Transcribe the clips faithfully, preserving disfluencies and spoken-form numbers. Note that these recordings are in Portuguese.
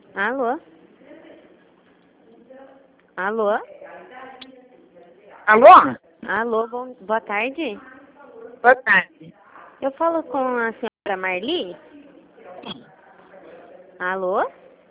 Alô? Alô? Alô? Alô, bom, boa tarde. Boa tarde. Eu falo com a senhora Marli? Alô?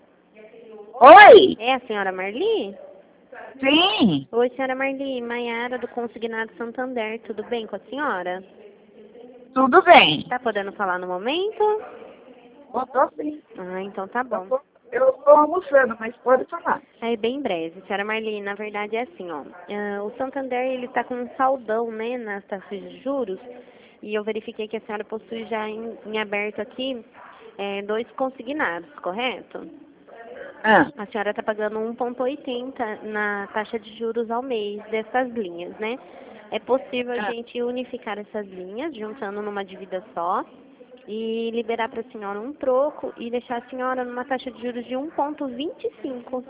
Oi? É a senhora Marli? Sim, Oi, senhora Marli, Maiara do Consignado Santander, tudo bem com a senhora? tudo bem. Tá podendo falar no momento? Eu tô sim. Ah, então tá Eu bom. tô, eu tô almoçando, mas pode falar. É bem breve, senhora Marli, na verdade é assim, ó. ah, o Santander, ele tá com um saldão, né, nas taxas de juros, e eu verifiquei que a senhora possui já em, em aberto aqui é, dois consignados, correto? Ah, A senhora está pagando um vírgula oitenta na taxa de juros ao mês dessas linhas, né? É possível a ah, gente unificar essas linhas, juntando numa dívida só, e liberar para a senhora um troco e deixar a senhora numa taxa de juros de um vírgula vinte e cinco.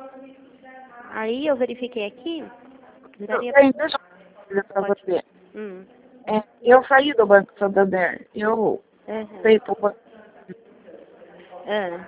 Aí eu verifiquei aqui, eu, daria... bem, deixa eu dizer pra Pode... você. Hum. É, eu saí do Banco Santander. Eu Uhum. sei pro banco. Ah.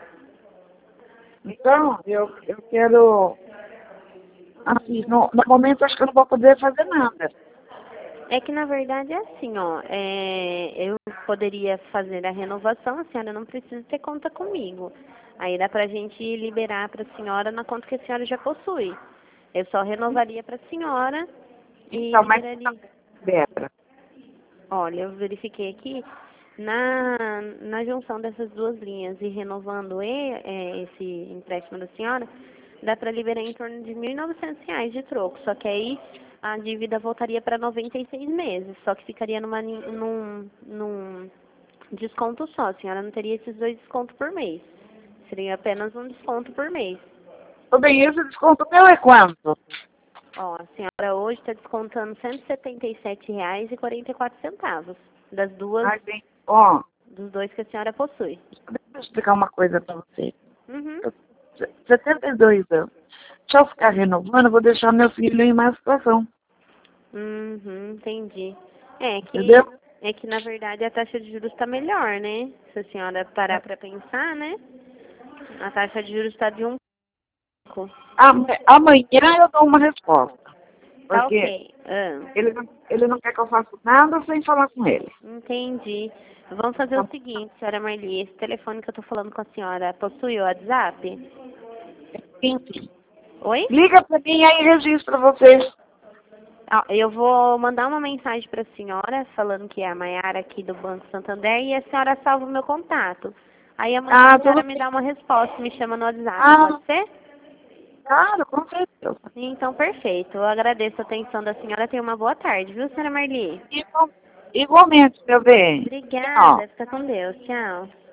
Então, eu, eu quero. Assim, no, no momento acho que eu não vou poder fazer nada. É que na verdade é assim, ó, é, eu poderia fazer a renovação, a senhora não precisa ter conta comigo. Aí dá pra gente liberar para a senhora na conta que a senhora já possui. Eu só renovaria para a senhora e Então, mas liberaria. Débora, Olha, eu verifiquei aqui na, na junção dessas duas linhas e renovando e, é, esse empréstimo da senhora, dá para liberar em torno de mil e novecentos reais de troco. Só que aí a dívida voltaria para noventa e seis meses, só que ficaria numa, nin- num, num desconto só. A senhora não teria esses dois descontos por mês. Seria apenas um desconto por mês. tudo bem, esse desconto meu é quanto? Ó, a senhora hoje está descontando cento e setenta e sete reais e quarenta e quatro centavos das duas, Ai, bem, ó, dos dois que a senhora possui. deixa eu explicar uma coisa pra você. Uhum. Eu- setenta e dois anos. Se eu ficar renovando, eu vou deixar meu filho em má situação. Uhum, entendi. É que, Entendeu? é que na verdade a taxa de juros está melhor, né? Se a senhora parar para pensar, né? A taxa de juros está de um pouco. Am- Amanhã eu dou uma resposta. Tá Porque ok. Ah, ele não, ele não quer que eu faça nada sem falar com ele. entendi. Vamos fazer Então, o seguinte, senhora Marli, esse telefone que eu tô falando com a senhora possui o WhatsApp? enfim. Oi? Liga pra mim aí registra vocês. Ah, eu vou mandar uma mensagem para a senhora falando que é a Maiara aqui do Banco Santander e a senhora salva o meu contato. Aí amanhã a Ah, senhora tudo me bem. dá uma resposta, me chama no WhatsApp, Ah, pode ser? claro, com certeza. Então, perfeito. Eu agradeço a atenção da senhora. Tenha uma boa tarde, viu, senhora Marli? Igual- Igualmente, meu bem. Tchau. Obrigada. Fica com Deus. Tchau.